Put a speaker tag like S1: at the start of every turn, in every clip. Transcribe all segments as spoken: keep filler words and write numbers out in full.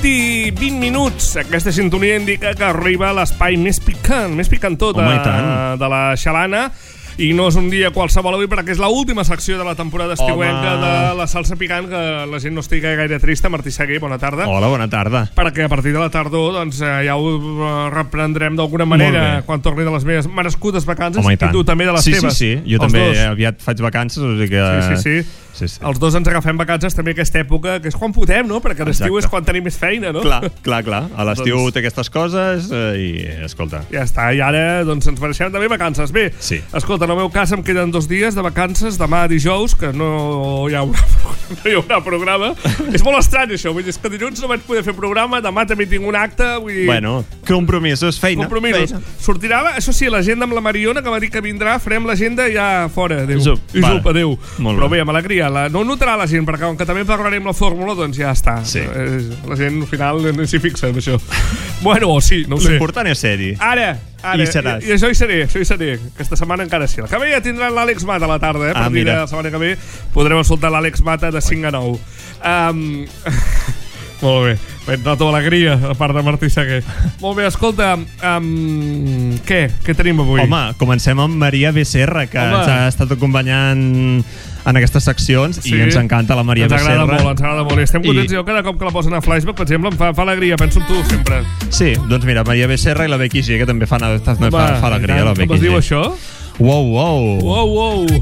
S1: i vint minuts. Aquesta sintonia indica que arriba l'espai més picant, més picantó de, de la xalana. I no és un dia qualsevol avui perquè és l'última secció de la temporada estiuenca de la salsa picant, que la gent no estigui gaire trista. Martí Seguer, bona tarda.
S2: Hola, bona tarda.
S1: Perquè a partir de la tardor doncs, ja ho reprendrem d'alguna manera quan torni de les meves merescudes vacances.
S2: Home, i,
S1: i tu també de les
S2: sí,
S1: teves.
S2: Sí, sí, jo
S1: Els
S2: també
S1: dos.
S2: aviat faig vacances, o sigui que...
S1: Sí, sí, sí.
S2: Sí, sí.
S1: Els dos ens agafem vacances també aquesta època, que és quan podem, no? Perquè l'estiu és quan tenim més feina, no?
S2: Clar, clar, clar. A l'estiu
S1: doncs...
S2: té aquestes coses eh, i, escolta...
S1: Ja està, i ara doncs, ens mereixem també vacances. Bé,
S2: sí.
S1: Escolta, en el meu cas em queden dos dies de vacances, demà dijous, que no hi haurà, no hi haurà programa. És molt estrany, això. Vull dir, és que dilluns no vaig poder fer programa, demà també tinc un acte. Vull dir...
S2: Bueno, compromisos, feina.
S1: Compromisos.
S2: Feina.
S1: Sortirà, això sí, l'agenda amb la Mariona, que va dir que vindrà, farem l'agenda ja fora. Adéu.
S2: Zup,
S1: I zup, adéu.
S2: Però
S1: bé, amb alegria. La... No notarà la gent, perquè com que també parlarem la fórmula, doncs ja està.
S2: Sí.
S1: La gent al final no s'hi fixa en això. Bueno, sí, no ho sé.
S2: L'important és ser-hi.
S1: Ara, ara.
S2: I seràs.
S1: I, I això hi seré, això hi seré. Aquesta setmana encara sí. El que ve ja tindran l'Àlex Mata a la tarda, eh?
S2: Ah,
S1: per dir la setmana que ve podrem escoltar l'Àlex Mata de cinc a nou. Um... Molt bé. Ben, noto alegria a part de Martí Seguer. Molt bé, escolta, um, què? Què tenim avui?
S2: Home, comencem amb Maria Becerra, que
S1: Home.
S2: ens ha estat acompanyant en aquestes seccions, sí. I ens encanta la Maria
S1: ens
S2: Becerra.
S1: Ens agrada molt, ens agrada molt. I estem contents.
S2: I...
S1: Jo cada cop que la posen a Flashback, per exemple, em fa, fa alegria. Penso en tu, sempre.
S2: Sí, doncs mira, Maria Becerra i la Becky G, que també fan, Home, fa, fa alegria, la Becky G.
S1: Com es diu això?
S2: Wow, wow.
S1: Wow, wow.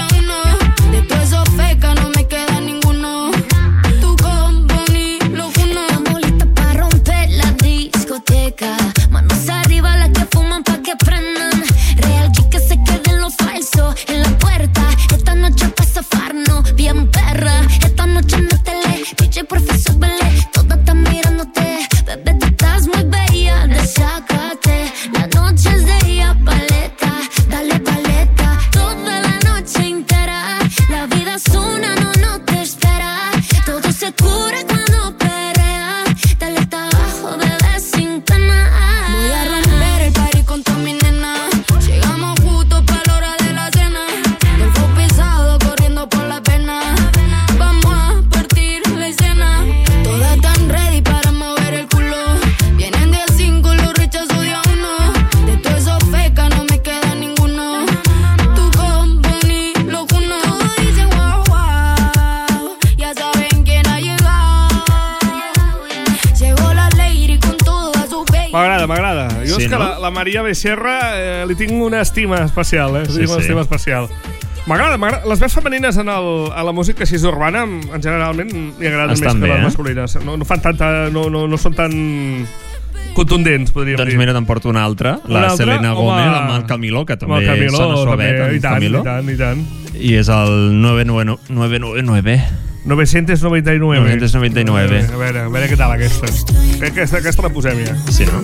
S3: Manos arriba las que fuman pa' que prendan. Real G que se quede en lo falso. En la puerta, esta noche pa' zafarnos. Bien perra, esta noche métele. D J profesor Belé, todas están mirándote. Bebé, tú estás muy bella, desácate. La noche es de ella, paleta. Dale paleta, toda la noche entera. La vida es una, no, no te espera. Todo se cura cuando perrea. Dale hasta abajo, bebé, sin pena. Voy a romper el party con toda mi nena. Llegamos justo pa' la hora de la cena. Del flow pesado corriendo por la pena. Vamos a partir la escena. Todas están ready para mover el culo. Vienen de a cinco, los rechazos de a uno. De todo eso feca no me queda ninguno. Tu combo ni lo uno. Todos dicen wow, wow. Ya saben quién ha llegado. Llegó la lady con toda su baby.
S1: M'agrada, m'agrada. Jo
S2: Sí,
S1: és que
S2: no?
S1: la, la Maria Becerra eh, li tinc una estima especial, eh?
S2: Sí,
S1: Li tinc una
S2: sí.
S1: estima especial. M'agrada, m'agrada. Les veus femenines en, el, a la música així urbana, en generalment, li agraden
S2: Estan
S1: més
S2: bé,
S1: que les
S2: eh?
S1: masculines. No, no fan tanta... No, no, no són tan contundents, podríem
S2: Doncs
S1: dir.
S2: mira, te'n porto una altra,
S1: Una
S2: la
S1: altra?
S2: Selena
S1: Home.
S2: Gomez, amb el Camilo, que
S1: Amb
S2: també
S1: el Camilo,
S2: sona suavet,
S1: també,
S2: amb
S1: i tant,
S2: Camilo.
S1: i tant, i tant.
S2: I és el nueve nueve nueve nueve nueve.
S1: novecientos noventa y nueve.
S2: novecientos noventa y nueve.
S1: A veure, a veure què tal aquesta. Aquesta, aquesta la posem ja.
S2: Sí, no?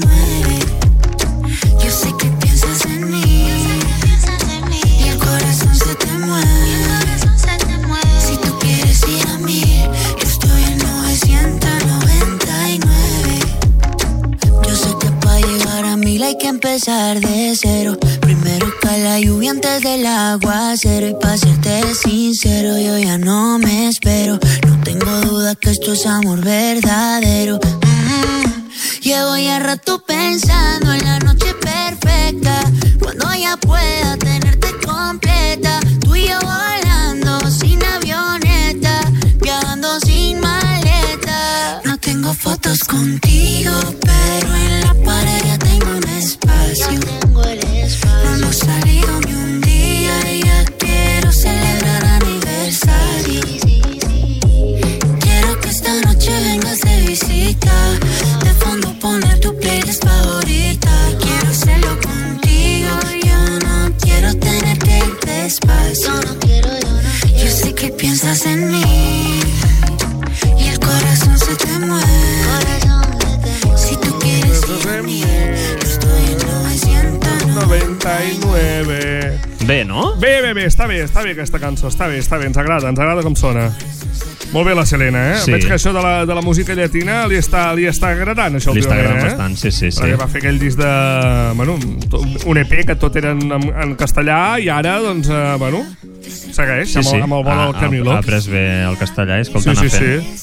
S3: Yo sé que piensas en mí y el corazón se te mueve. Si tú quieres ir a mí, yo estoy en novecientos noventa y nueve. Yo sé que para llegar a mí hay que empezar de cero. Primero cae la lluvia antes del aguacero. Y para serte sincero, yo ya no me espero. No tengo duda que esto es amor verdadero. Mm. Llevo ya rato pensando en la noche perfecta, cuando ya pueda tenerte completa. Tú y yo volando sin avioneta, viajando sin maleta. No tengo fotos contigo, pero en la pared ya tengo un espacio. No hemos salido ni un día y ya quiero celebrar aniversario. Quiero que esta noche vengas de visita, de fondo poner tu playlist favorita. Quiero hacerlo contigo, yo no quiero tener que ir despacio. Yo sé que piensas en mí y el corazón se te mueve. Si tú quieres ir a mí, yo estoy en novecientos
S1: noventa y nueve.
S2: Bé, no?
S1: Bé, bé, bé, està bé, està bé aquesta cançó, està bé, està bé, ens agrada, ens agrada com sona. Molt bé la Selena, eh?
S2: Sí.
S1: Veig que això de la, de la música llatina li està, li està agradant, això,
S2: Li està
S1: últimament,
S2: agradant
S1: eh?
S2: bastant, sí, sí, sí.
S1: Perquè va fer aquell disc de... Bueno, un E P que tot era en, en, en castellà i ara, doncs, eh, bueno, segueix
S2: Sí,
S1: amb,
S2: sí.
S1: el, amb el vol del
S2: ha,
S1: Camilo.
S2: ha, ha pres bé el castellà i
S1: Sí,
S2: escolta,
S1: sí,
S2: anar fent.
S1: sí.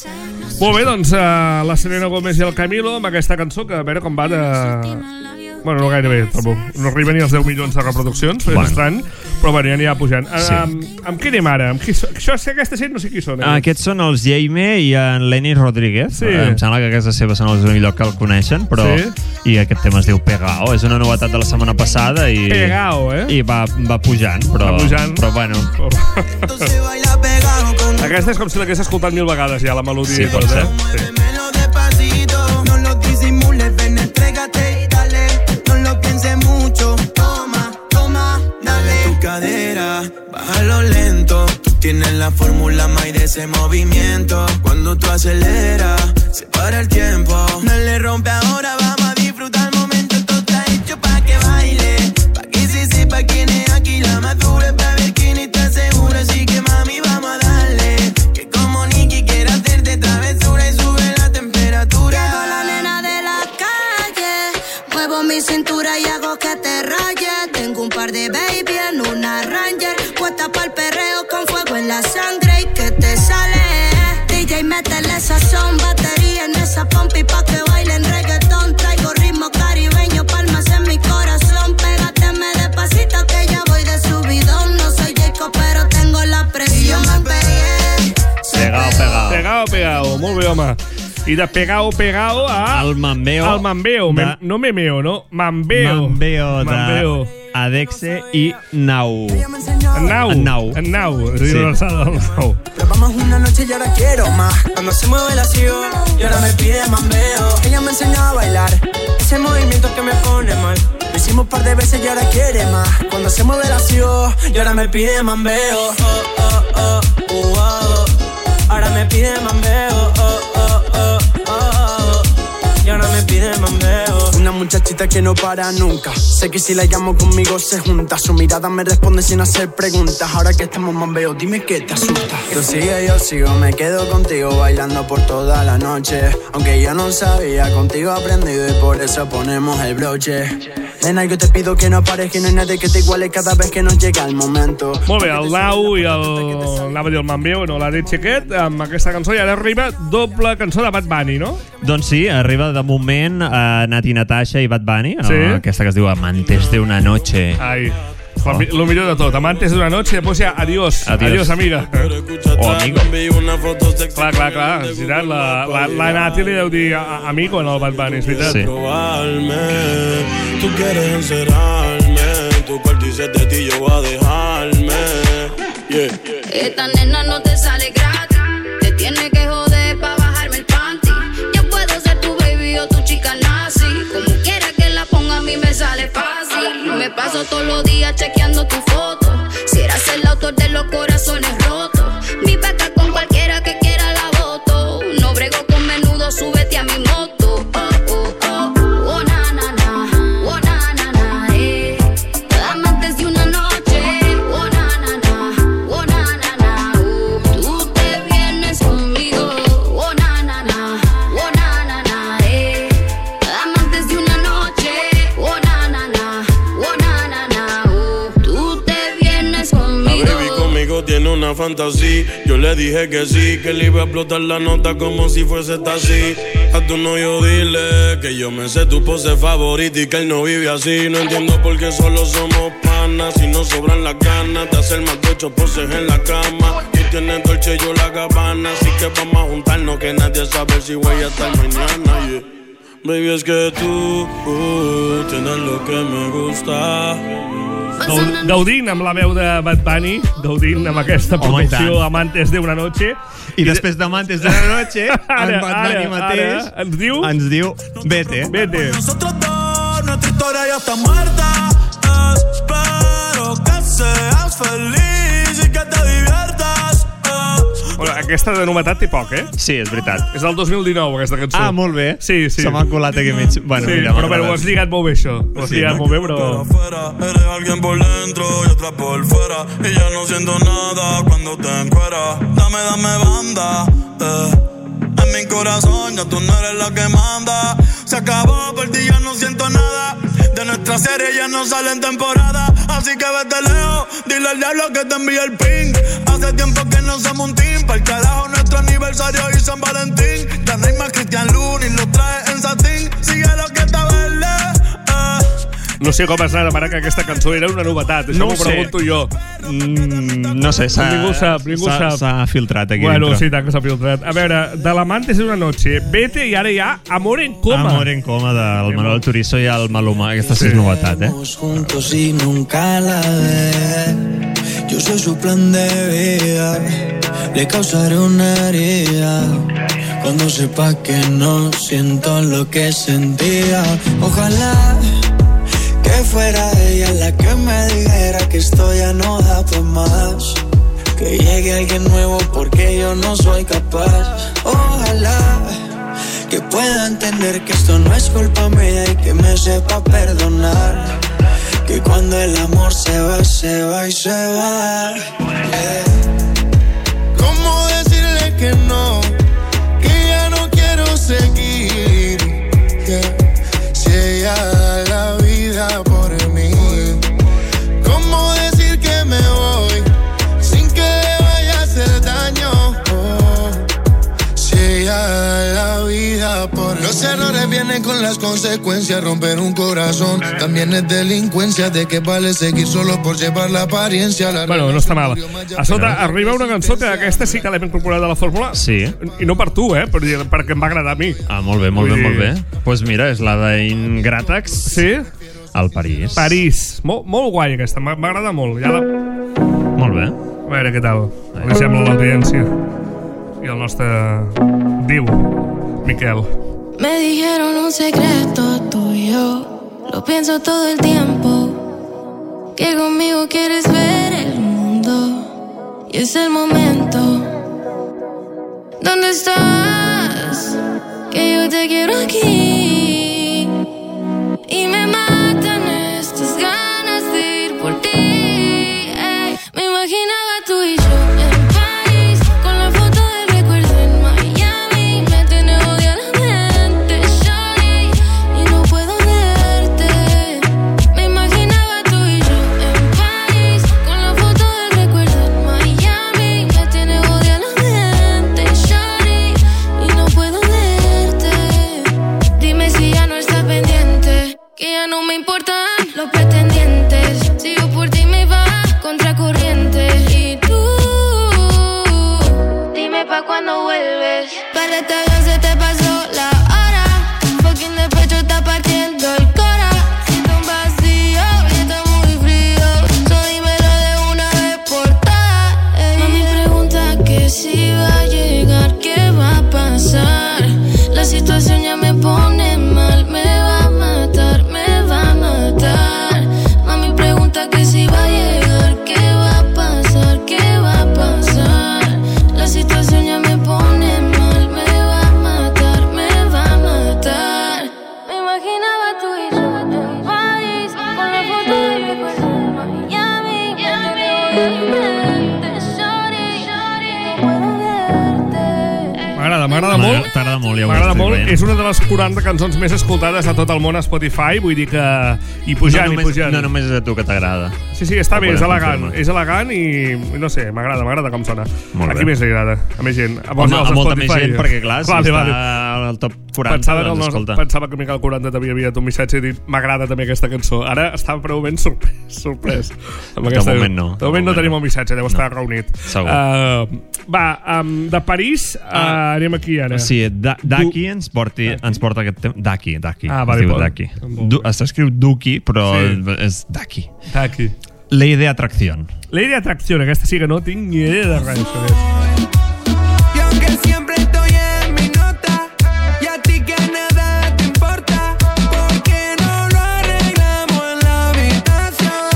S1: Molt bé, doncs uh, la Selena Gomez i el Camilo amb aquesta cançó, que a veure com va de... Bueno, no gairebé, trobo. No arriba ni als deu milions de reproduccions, és bueno. estrany, però bueno, ja anirà pujant. Sí. Amb, amb què anem ara? Amb qui so... Això, aquesta gent no sé qui són. Eh?
S2: Aquests són els Jaime i en Lenny Rodríguez.
S1: Sí.
S2: Em sembla que a casa seva són els únics llocs que el coneixen, però... Sí. I aquest tema es diu Pegao. És una novetat de la setmana passada i...
S1: Pegao, eh?
S2: I va, va pujant, però...
S1: Va pujant.
S2: Però bueno...
S1: Aquesta és com si l'hagués escoltat mil vegades ja, la melodia.
S2: Sí,
S1: i tot, eh? Sí.
S4: Bájalo lento, tú tienes la fórmula más de ese movimiento. Cuando tú aceleras, se para el tiempo. No le rompe ahora, vamos a disfrutar el momento. Esto está hecho pa' que baile, pa' que sí sepa quién es aquí la más dura, pa' ver quién está seguro. Así que mami, vamos a darle, que como Nicky quiere hacerte travesura y sube la temperatura.
S5: Llegó la nena de la calle, muevo mi cintura y hago que te raye. Tengo un par de baby en una Ranger, puesta pa'l perreo con fuego en la sangre. ¿Y que te sale? D J, métele sazón, batería en esa pompi pa' que bailen reggaetón. Traigo ritmo caribeño, palmas en mi corazón. Pégateme despacito que ya voy de subidón. No soy Jacob, pero tengo la presión. Me pegué.
S2: Pegao, pegao.
S1: Pegao, pegao. Molt bé, home. I de pegao, pegao a...
S2: El mambeo.
S1: El mambeo. De... Mem... No memeo, no. Mambeo.
S2: Mambeo de...
S1: Mambeo.
S2: Adexe i Nau.
S1: En Nau.
S2: En Nau.
S1: En Nau. Es sí. L'alçada del Nau.
S4: Probamos una noche y ahora quiero más. Cuando se mueve la ciudad y ahora me pide mambeo. Ella me enseñó a bailar ese movimiento que me pone mal. Lo hicimos un par de veces y ahora quiere más. Cuando se mueve la ciudad y ahora me pide mambeo. Oh, oh, oh, oh, oh. Ahora me pide mambeo. Oh, oh, oh, oh. Y ahora me pide mambeo. Una muchachita que no para nunca. Sé que si la llamo conmigo se junta. Su mirada me responde sin hacer preguntas. Ahora que estamos mambeo, dime qué te asusta. Tú sigue, yo sigo, me quedo contigo bailando por toda la noche. Aunque yo no sabía, contigo he aprendido y por eso ponemos el broche. Nena, yo te pido que no pares, que no hay nadie que te iguale cada vez que nos llega el momento.
S1: Molt bé, el Nau i el... anava a dir el Mambeo, no, la de Xiquet, amb aquesta cançó, i ara arriba doble cançó de Bad Bunny, no?
S2: Doncs sí, arriba de moment a Nati Natasha i Bad Bunny,
S1: sí?
S2: Aquesta que es diu Amantes de una noche.
S1: Ai, oh. Lo millor de tot, Amantes de una noche, després ja adiós, adiós, adiós amiga.
S2: O amigo.
S1: Clar, clar, clar, és veritat, la, la, la Nati li deu dir a, amigo en el Bad Bunny, és veritat.
S2: Sí.
S6: Tú quieres encerrarme, tu cuarto y de ti yo voy a dejarme. Yeah.
S5: Esta nena no te sale gratis, te tiene que joder pa' bajarme el panty. Yo puedo ser tu baby o tu chica nazi, como quiera que la ponga a mí me sale fácil. Me paso todos los días chequeando tu foto, si eras el autor de los corazones rotos. Mi beca con cualquiera que quiera la voto, no brego con menudo, súbete a mi moto. Oh, oh, oh, oh, na, na, na. Oh, na, na, na, eh. Amantes de una noche. Oh, na, na, na. Oh, na, na, na. Oh, tú te vienes conmigo. Oh, na, na, na. Oh, na, na, na, eh. Amantes de una noche. Oh, na, na, na. Oh, na, na, na. Oh, tú te vienes conmigo.
S6: La baby conmigo tiene una fantasía. Yo le dije que sí, que le iba a explotar la nota como si fuese taxi. A tu novio dile que yo me sé tu pose favorita y que él no vive así. No entiendo por qué solo somos panas, si nos sobran las ganas de hacer más de ocho poses en la cama. Tú tienes Dolce, yo la Gabbana, así que vamos a juntarnos que nadie sabe si voy a estar mañana. Yeah. Baby, es que tú uh, tienes lo que me gusta.
S1: Gaudint amb la veu de Bad Bunny, gaudint amb aquesta producció Amantes de una noche.
S2: I després d'Amantes de una noche,
S1: ara,
S2: en Bad Bunny
S1: ara,
S2: mateix
S1: ara, ens diu...
S2: ens diu Vete.
S1: Vete.
S4: Nosotros dos, nuestra historia ya está muerta. Espero que seas feliz y que te diviertas.
S1: Bueno, aquesta de novetat té poc, eh?
S2: Sí, és veritat.
S1: És del dos mil dinou, aquesta cançó.
S2: Ah, molt bé.
S1: Sí, sí.
S2: Se m'ha colat aquí mig. Bueno,
S1: sí,
S2: mira,
S1: però, però ho has lligat molt bé, això. Ho has
S2: sí,
S1: lligat
S2: no?
S1: molt bé, però...
S6: Eres alguien por dentro y otra por fuera, y ya no siento nada cuando te encueras. Dame, dame banda, eh. En mi corazón ya tú no eres la que manda. Se acabó, por ti ya no siento nada. De nuestra serie ya no sale en temporada. Así que vete lejos, dile al diablo que te envíe el ping.
S7: hace tiempo que no somos un team. Pa'l carajo nuestro aniversario y San Valentín. Ya no hay más Cristian Luna y lo trae en satín. Sigue lo que está verde.
S1: No sé com es ara, mare, que aquesta cançó era una novetat. Això
S2: no
S1: m'ho pregunto jo.
S2: Mm, no sé, s'ha,
S1: ningú sap, ningú
S2: s'ha,
S1: sap.
S2: s'ha filtrat aquí
S1: bueno,
S2: dentro.
S1: Sí, tant que s'ha filtrat. A veure, de l'Amantes de una noche, Vete, i ara hi ha Amor en coma.
S2: Amor en coma del Manuel Turizo i el Maluma. Aquesta sí és novetat, eh?
S4: Juntos y nunca la ve. Yo soy su plan de vida. Le causaré una herida cuando sepa que no siento lo que sentía. Ojalá que fuera ella la que me dijera que esto ya no da pa' más. Que llegue alguien nuevo porque yo no soy capaz. Ojalá que pueda entender que esto no es culpa mía y que me sepa perdonar. Que cuando el amor se va, se va y se va. Yeah. ¿Cómo decirle que no? Que ya no quiero seguir. Yeah. Si ella da la vida por mí. ¿Cómo decir que me voy sin que vaya a hacer daño? Oh. Si ella da la vida por mí. Los errores vienen con las consecuencias. Romper un corazón también es delincuencia. De que vale seguir solo por llevar la apariencia. La
S1: bueno, no està mal. A sota arriba una cançó que aquesta sí que l'hem incorporat a la fórmula.
S2: Sí.
S1: I no per tu, eh? Perquè em va agradar a mi.
S2: Ah, molt bé, molt bé, molt bé. Doncs pues mira, és la d'Ingratax.
S1: Sí?
S2: Al París.
S1: París. Molt, molt guai aquesta, m'agrada molt. Ja la...
S2: Molt bé.
S1: A veure què tal. Li sembla l'audiència. I el nostre diu, Miquel.
S8: Me dijeron un secreto tuyo, lo pienso todo el tiempo, que conmigo quieres ver el mundo, y es el momento. ¿Dónde estás? Que yo te quiero aquí, y me matan estas ganas de ir por ti. Ey, me imaginaba tú y yo en París, con la foto del recuerdo en Miami, me tiene odia la mente, shawty, y no puedo verte. Me imaginaba tú y yo en París, con la foto del recuerdo en Miami, me tiene odia la mente, shawty, y no puedo verte. Dime si ya no estás pendiente, que ya no me importan los pretendientes. Si yo por ti me va contracorriente. Y tú, dime pa' cuando vuelves. Para este avión se te pasó la hora. Fucking de pecho está partiendo el cora. Siento un vacío y está muy frío. So dímelo de una vez por todas. Ey. Mami pregunta que si va a llegar, qué va a pasar. La situación ya me pone mal, me va a matar, me va a matar. Mami pregunta que si va a llegar, qué va a pasar, qué va a pasar. La situación ya me pone mal, me va a matar, me va a matar. Me imaginaba tú y yo en París, con la foto de recuerdo en Miami. Ya te veo en mente, shawty, no puedo verte.
S1: M'agrada, m'agrada molt.
S2: T'agrada molt, ja ho
S1: M'agrada
S2: estic
S1: molt.
S2: veient.
S1: És una de les quaranta cançons més escoltades a tot el món a Spotify. Vull dir que... I pujant,
S2: no
S1: i
S2: només,
S1: pujant.
S2: No només és a tu que t'agrada.
S1: Sí, sí, està
S2: Ho
S1: bé, és
S2: podem
S1: elegant.
S2: confirmar.
S1: És elegant i, no sé, m'agrada, m'agrada com sona.
S2: Molt
S1: a
S2: bé.
S1: qui més li agrada? A més gent. A,
S2: Home,
S1: als
S2: a molta més
S1: Spotify.
S2: gent, perquè clar, si
S1: Vale,
S2: està
S1: vale.
S2: al top quaranta,
S1: Pensava,
S2: doncs
S1: no,
S2: escolta.
S1: pensava que Miquel quaranta t'havia enviat un missatge i dit m'agrada també aquesta cançó. Ara estava preuament sorprès. sorprès amb
S2: De
S1: aquesta...
S2: moment no.
S1: De moment no tenim el missatge, deu estar reunit.
S2: Segur.
S1: Uh, va, um, de París uh,
S2: Ah.
S1: anem aquí ara.
S2: Sí, da- Daki ens, porti, ens porta aquest tema. Daki, Daki.
S1: Ah,
S2: es
S1: vale,
S2: diu
S1: pot.
S2: Daki.
S1: Molt
S2: Du, S'escriu Duki, però
S1: Sí.
S2: és Daki.
S1: Aquí.
S2: Ley de atracción.
S1: Ley de atracción, aquesta sí que no tinc ni idea de res. Això és.
S4: Y aunque siempre estoy en mi nota, y a ti que nada te importa, ¿por qué no lo arreglamos en la habitación,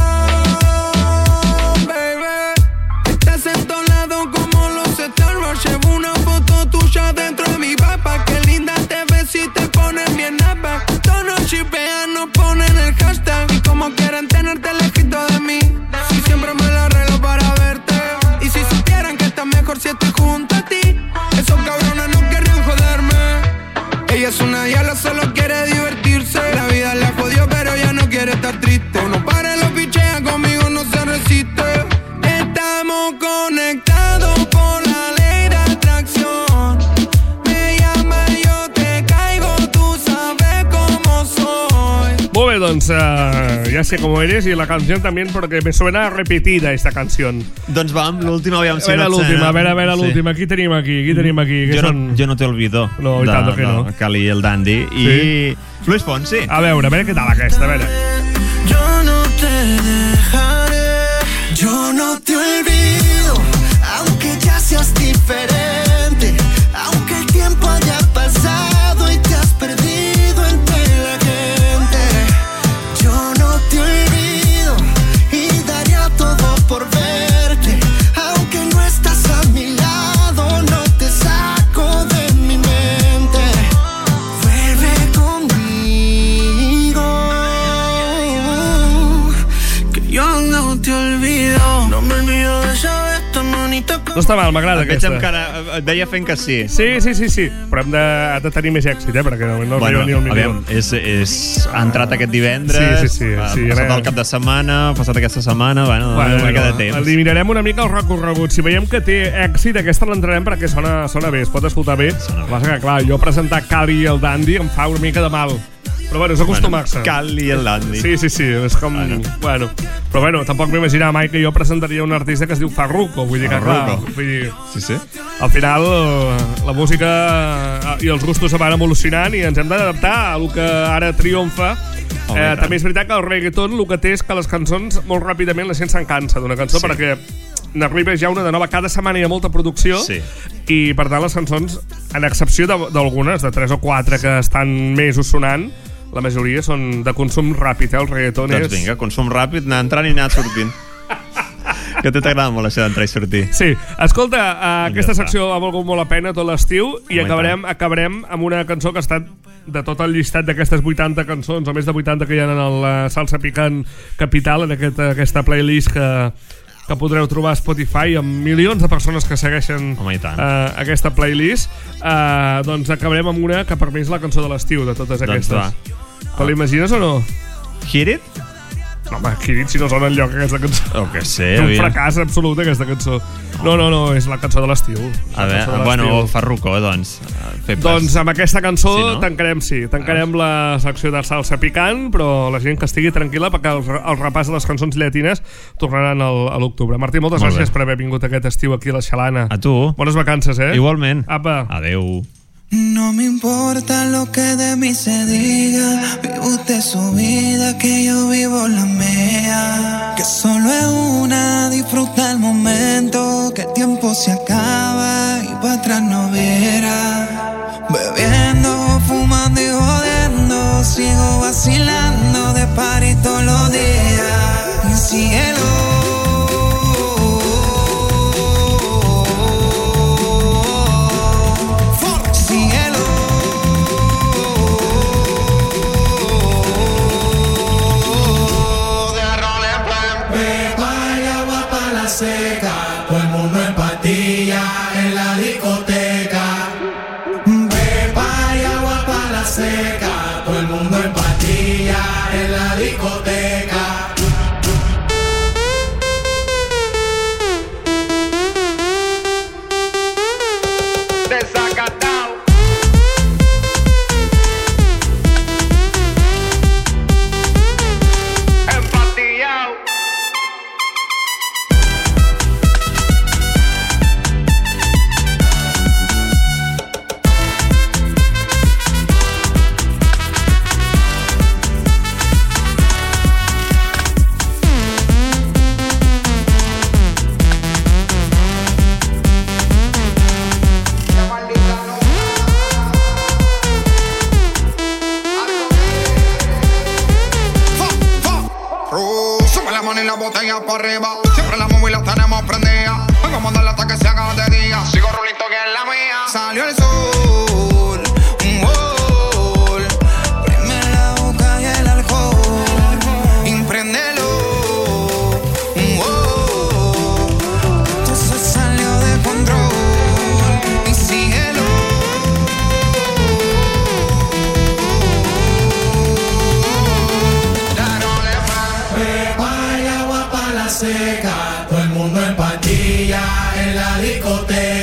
S4: baby? Estás entonado como los Star Wars. Llevo una foto tuya dentro de mi papa. Qué linda te ves si te pones bien napa. Todos nos shipean, nos ponen el hashtag. Y como quieren tenerte lejito de mí, si siempre me la arreglo para verte. Y si supieran que estás mejor
S1: Doncs uh, ya sé cómo eres y la canción también porque me suena repetida esta canción.
S2: Doncs va amb l'última, aviam si
S1: a veure
S2: no
S1: l'última, a veure, a veure l'última. Aquí tenim aquí, aquí tenim aquí.
S2: Jo,
S1: són...
S2: no, jo no te olvido.
S1: No, i tant que no.
S2: Cali i el Dandy.
S1: Sí.
S2: I Luis Fonsi.
S1: A veure, a veure què tal aquesta, a veure.
S4: Yo no te dejaré, yo no te olvido, aunque ya seas diferente, aunque el tiempo haya pasado y te has perdido entre la gente. Yo no te olvido y daría todo por verte, aunque no estás a mi lado, no te saco de mi mente. Vuelve conmigo, que yo no te olvido, no me olvido de esa vez tan bonita.
S1: No està mal, m'agrada aquesta.
S2: Veig amb cara, et veia fent que sí.
S1: Sí, sí, sí, sí. Però hem de, de tenir més èxit, eh? Perquè no, no
S2: bueno,
S1: ni el milió.
S2: Aviam, és, és, ha entrat aquest divendres,
S1: sí, sí, sí,
S2: ha
S1: sí,
S2: passat
S1: ara...
S2: el cap de setmana, ha passat aquesta setmana, bueno,
S1: bueno,
S2: una mica
S1: bueno,
S2: de temps.
S1: Eliminarem una mica el recorregut. Si veiem que té èxit, aquesta l'entrarem perquè sona, sona bé, es pot escoltar bé.
S2: Sona bé.
S1: Que, clar, jo presentar Cali i el Dandy em fa una mica de mal. Però bueno, és acostumar-se.
S2: Bueno, Cali i el Dandy.
S1: Sí, sí, sí, és com... Bueno, bueno. Però bueno, tampoc m'imaginava mai que jo presentaria un artista que es diu Farruko. Vull dir que, clar, vull dir...
S2: Sí, sí.
S1: Al final, la música i els gustos se van evolucionant i ens hem d'adaptar a el que ara triomfa. Oh, eh, també és veritat que el reggaeton el que té és que les cançons, molt ràpidament, la gent se'n cansa d'una cançó, sí. Perquè n'arriba ja una de nova. Cada setmana hi ha molta producció,
S2: sí.
S1: I per tant les cançons, en excepció d'algunes, de tres o quatre que estan mesos sonant, la majoria són de consum ràpid, eh? El reggaeton
S2: doncs
S1: és...
S2: Doncs vinga, consum ràpid, anar entrant i anar sortint. Que a tu t'agrada molt això d'entrar i sortir.
S1: Sí. Escolta, uh, aquesta secció ha valgut molt la pena tot l'estiu i acabarem, acabarem amb una cançó que ha estat de tot el llistat d'aquestes vuitanta cançons, o més de vuitanta que hi ha en el uh, Salsa Picant Capital, en aquest, aquesta playlist que, que podreu trobar a Spotify amb milions de persones que segueixen
S2: Home, uh,
S1: aquesta playlist. Uh, doncs acabarem amb una que per mi és la cançó de l'estiu de totes aquestes.
S2: Doncs va.
S1: Te l'imagines o no?
S2: Hit It?
S1: No, home, Hit It si no sona enlloc aquesta cançó.
S2: O que sé.
S1: És un fracàs absolut aquesta cançó. No, no, no, és la cançó de l'estiu.
S2: A veure, bueno, Farruko, doncs.
S1: Doncs amb aquesta cançó
S2: sí, no?
S1: tancarem, sí, tancarem la secció de Salsa Picant, però la gent que estigui tranquil·la perquè el, el repàs de les cançons llatines tornaran al, a l'octubre. Martí, moltes
S2: Molt
S1: gràcies
S2: bé.
S1: per haver vingut aquest estiu aquí a la Xalana.
S2: A tu.
S1: Bones vacances, eh?
S2: Igualment.
S1: Apa.
S2: Adeu.
S4: No me importa lo que de mí se diga, vive usted su vida, que yo vivo la mía. Que solo es una, disfruta el momento, que el tiempo se acaba y para atrás no verá. Bebiendo, fumando y jodiendo, sigo vacilando de party todos los días. Y cielo.
S9: Seca, todo el mundo en patilla en la discoteca. Pepa y agua para la seca, todo el mundo en patilla en la discoteca. Desacatado. Empatillado.
S10: Y la botella para arriba, siempre la móvil la tenemos prendida. Vengo a mandarla hasta que se haga de día. Sigo rulito que es la mía. Salió el sol, un gol. Prime la boca y el alcohol. Impréndelo, un gol. Esto se salió de control. Y síguelo.
S9: Seca, todo el mundo en patilla en la discoteca.